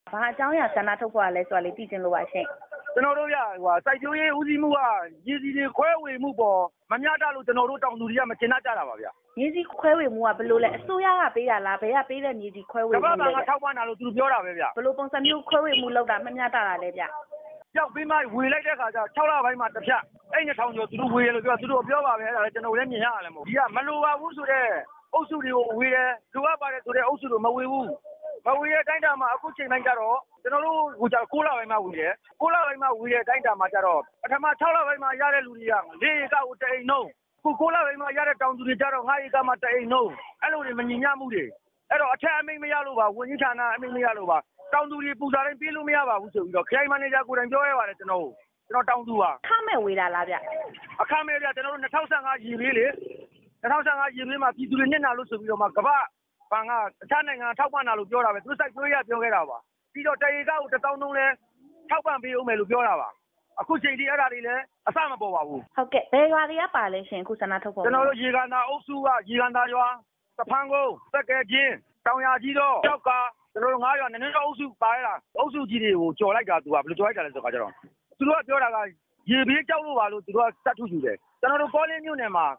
ဘာအကြောင်းအရာဆန္ဒထုတ်ဖော်ရလဲဆိုတာလေးသိချင်လို့ပါရှင်ကျွန်တော်တို့စိုက်ပျိုးရေးဦးစီးမှုကရည်စည်တွေခွဲဝေမှုပေါ်မမျှတလို့ကျွန်တော်တို့တောင်သူတွေကမကျေနပ်ကြတာပါဗျ။ရည်စည်ခွဲဝေမှုကဘယ်လိုလဲအစိုးရကပေးတာလားဘယ်ကပေးတဲ့ရည်စည်ခွဲဝေမှုလဲကမ္ဘာ့ဘဏ်ကထောက်ပံ့တာလို့သူပြောတာပဲဗျဘယ်လိုပုံစံမျိုးခွဲဝေမှုလောက်တာမမျှတတာလဲဗျကြောက်ပြီးမှဝေလိုက်တဲ့ခါကျ6လပိုင်းမှာတစ်ဖြတ်အဲ့2000ကျော်သူတို့ဝေရလို့သူတို့ပြောပါပဲအဲ့ဒါလည်းကျွန်တော်လည်းမြင်ရရလဲမဟုတ်ဒီကမလိုပါဘူးဆိုတော့အုပ်စုတွေကိုဝေတယ်လူကပါတယ်ဆိုတဲ့အုပ်စုတွေမဝေဘူးမဝေတဲ့တိုင်းတာမှာအခုချိန်တိုင်းကျတော့ကျွန်တော်တို့ဟိုကျ9လပိုင်းမှာဝေတယ်9လပိုင်းမှာဝေတဲ့တိုင်းတာမှာကျတော့ပထမ6လပိုင်းမှာရတဲ့လူတွေက4ဧကကိုတအိမ်နှုန်းခု9လပိုင်းမှာရတဲ့တောင်သူတွေကျတော့5ဧကမှာတအိမ်နှုန်းအဲ့လိုတွေမညီမျှမှုတွေအဲ့တော့အထက်အမိန့်မရလို့ပါဝန်ကြီးဌာနအမိန့်မရလို့ပါတောင်သူတွေပူစားတိုင်းပြေးလို့မရပါဘူးဆိုပြီးတော့ခရိုင်မန်နေဂျာကိုယ်တိုင်ပြောရပါတယ်ကျွန်တော်တောင်သူပါအခမဲ့ဝေတာလားဗျအခမဲ့ဗျကျွန်တော်တို့2015ရေပေးလေ2015ရေပေးမှာပြည်သူတွေညှက်နာလို့ဆိုပြီးတော့မှကမ္ဘာဘဏ်ကအခြားနိုင်ငံထောက်ပံ့တာလို့ပြောတာပဲသူစိုက်ပျိုးရေးပြောခဲ့တာပါပြီးတော့တရေကောက်1000လုံးလဲထောက်ပံ့ပေးအောင်မယ်လို့ပြောတာပါအခုချိန်ထိအဲ့ဒါတွေလည်းအစမပေါ်ပါဘူးဟုတ်ကဲ့ဘယ်ရွာတွေကပါလဲရှင်အခုဆန္ဒထုတ်ဖော်ကျွန်တော်တို့ရေကန်သာအုပ်စုကရေကန်သာရွာတဖန်းကုန်းစက်ကဲချင်းတောင်ရကြီးတော့ကြောက်ကကျွန်တော်တို့9ရွာနည်းနည်းတော့အုပ်စုပါရတာအုပ်စုကြီးတွေကိုကြော်လိုက်တာသူကဘယ်လိုကြော်လိုက်တာလဲဆိုတော့ကျတော့သူတို့ကပြောတာကရေဘေးကြောက်လို့ပါလို့သူတို့ကစတ်ထုယူတယ်ကျွန်တော်တို့ကောလင်းမြို့နယ်မှာ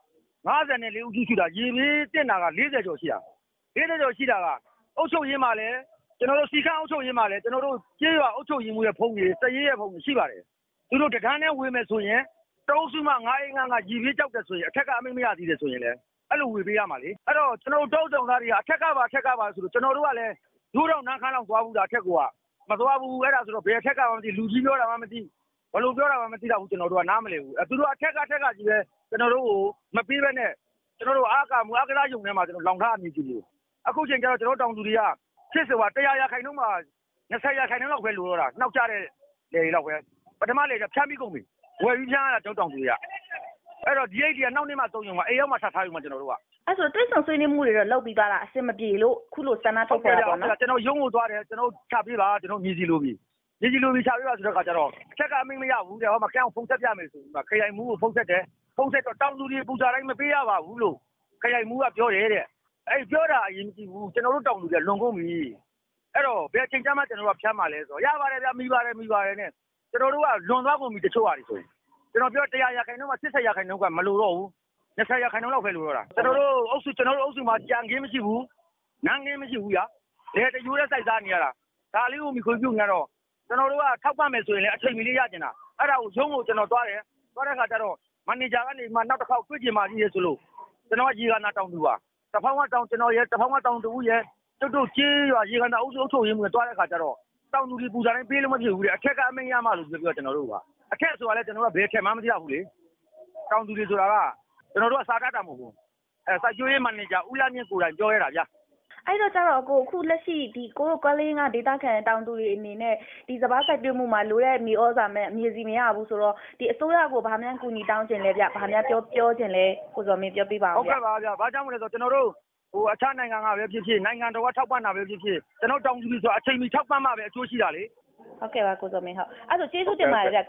54ဦးရှိတာရေဘေးတက်တာက40ကျော်ရှိတာ40ကျော်ရှိတာကအုပ်ချုပ်ရေးမှာလည်းကျွန်တော်တို့စီကန်းအုပ်ချုပ်ရေးမှာလည်းကျွန်တော်တို့ကျေးရွာအုပ်ချုပ်ရေးမှုရဲ့ဖုံးကြီးစရေးရဲ့ဖုံးကြီးရှိပါတယ်သူတို့တကန်းနဲ့ဝေမယ်ဆိုရင်တအုပ်စုမှ9အိမ်ကရေဘေးကြောက်တယ်ဆိုရင်အထက်ကအမိန့်မရသေးတယ်ဆိုရင်လည်းအဲ့လိုဝေပေးရမှာလေအဲ့တော့ကျွန်တော်တို့တောက်တောင်သားတွေကအထက်ကပါဆိုတော့ကျွန်တော်တို့ကလည်းဒိုးတော့နန်းခမ်းလောက်သွားဘူးတာအထက်ကမသွားဘူးအဲ့ဒါဆိုတော့ဘယ်အထက်ကမှမသိလူကြီးပြောတာမှမသိဘယ်လိုပြောတာမှမသိတော့ဘူးကျွန်တော်တို့ကနားမလည်ဘူးသူတို့အထက်ကကြီးပဲကျွန်တော်တို့ကိုမပေးဘဲနဲ့ကျွန်တော်တို့အားကစားယုံထဲမှာကျွန်တော်လောင်ထားအမြင်ကြည့်လို့အခုချိန်ကျတော့ကျွန်တော်တောင်သူတွေကဖြစ်စว่า100ရာခိုင်နှုန်းမှာ20ရာခိုင်နှုန်းလောက်ပဲလိုတော့တာနှောက်ကြတဲ့လေလောက်ပဲပထမလေဖြန်းပြီးကုန်ပြီဝယ်ပြီးဖြန်းရတာကျွန်တော်တောင်သူတွေကအဲ့တော့ဒီအိတ်တွေကနောက်နေ့မှသုံးရုံမှာအိမ်ရောက်မှဆက်ထားယူမှာကျွန်တော်တို့ကအဲ့ဆိုတိတ်ဆုံဆွေးနွေးမှုတွေတော့လုပ်ပြီးသွားတာအဆင်မပြေလို့ခုလိုဆန္ဒထုတ်ဖော်ရပါတော့ကျွန်တော်ရုံးကိုသွားတယ်ကျွန်တော်ချပေးပါကျွန်တော်မြည်စီလိုပြီးချပေးပါဆိုတော့ခါကျတော့အချက်ကအမိန့်မရဘူးတဲ့ဟောမှာကန်းဖုန်းဆက်ပြမယ်ဆိုပြီးမှခရိုင်မူးကိုဖုန်းဆက်တယ်ဖုန်းဆက်တော့တောင်သူတွေပူစားတိုင်းမပေးရပါဘူးလို့ခရိုင်မူးကပြောတယ်တဲ့အဲ့ပြောတာအရင်မကြည့်ဘူးကျွန်တော်တို့တောင်သူတွေလွန်ကုန်ပြီအဲ့တော့ဘယ်အချိန်ကျမှကျွန်တော်တို့ကဖြတ်မှာလဲဆိုတော့ရပါတယ်ဗျမိပါတယ်နဲ့ကျွန်တော်တို့ကလွန်သွားကုန်ပြီတချို့ဟာတွေဆိုရင်ကျွန်တော်ပြော100ရာခိုင်နှုန်းမှာ80ရာခိုင်နှုန်းကမလိုတော့ဘူး20ရာခိုင်နှုန်းလောက်ပဲလိုတော့တာကျွန်တော်တို့အုပ်စုမှာကြံခင်းမရှိဘူးနန်းခင်းမရှိဘူးညာလေတယူတဲ့စိုက်စားနေရတာဒါလေးကိုမိခွေပြုတ်နေတော့ကျွန်တော်တို့ကထောက်ပံ့မယ်ဆိုရင်လည်းအချိန်မီလေးရကျင်တာအဲ့ဒါကိုရုံးကိုကျွန်တော်သွားတဲ့ခါကျတော့မန်နေဂျာကနေမှနောက်တစ်ခေါက်တွေ့ကြမှာကြီးရဆိုလို့ကျွန်တော်ကရေကနာတောင်သူပါတဖောင်းကတောင်ကျွန်တော်ရဲ့တဖောင်းကတောင်တူရဲ့တို့ကျေးရွာရေကနာအုပ်ချုပ်ရေးမှုနဲ့တွားတဲ့ခါကျတော့တောင်သူတွေပူစားတိုင်းပေးလို့မဖြစ်ဘူးလေအထက်ကအမိန့်ရမှလို့ပြောကျွန်တော်တို့ကအထက်ဆိုတာလည်းကျွန်တော်တို့ကဘယ်ထက်မှမသိရဘူးလေတောင်သူတွေဆိုတာကကျွန်တော်တို့ကစာတတ်တာမဟုတ်ဘူးစိုက်ကျိုးရေးမန်နေဂျာဦးလာမြင့်ကိုယ်တိုင်ပြောရတာဗျာအဲ့တော့ကျတော့အခုလက်ရှိဒီကိုကလေးကဒေတာခံတောင်သူတွေအနေနဲ့ဒီစပါးစိုက်ပျိုးမှုမှာလိုတဲ့မြေဩဇာမဲ့အမြေစီမရဘူးဆိုတော့ဒီအစိုးရကိုဘာမှန်းကူညီတောင်းကျင်လဲဗျဘာမှန်းပြောကျင်လဲကိုစော်မင်းပြောပြပါဦးဗျဟုတ်ကဲ့ပါဗျဘာကြောင့်မလဲဆိုတော့ကျွန်တော်တို့အခြားနိုင်ငံကပဲဖြစ်ဖြစ်နိုင်ငံတော်ကထောက်ပံ့တာပဲဖြစ်ဖြစ်ကျွန်တော်တောင်သူတွေဆိုအချိန်မီထောက်ပံ့မှပဲအကျိုးရှိတာလေဟုတ်ကဲ့ပါကိုစော်မင်းဟုတ်အဲ့ဆိုကျေးဇူးတင်ပါတယ်ဗျ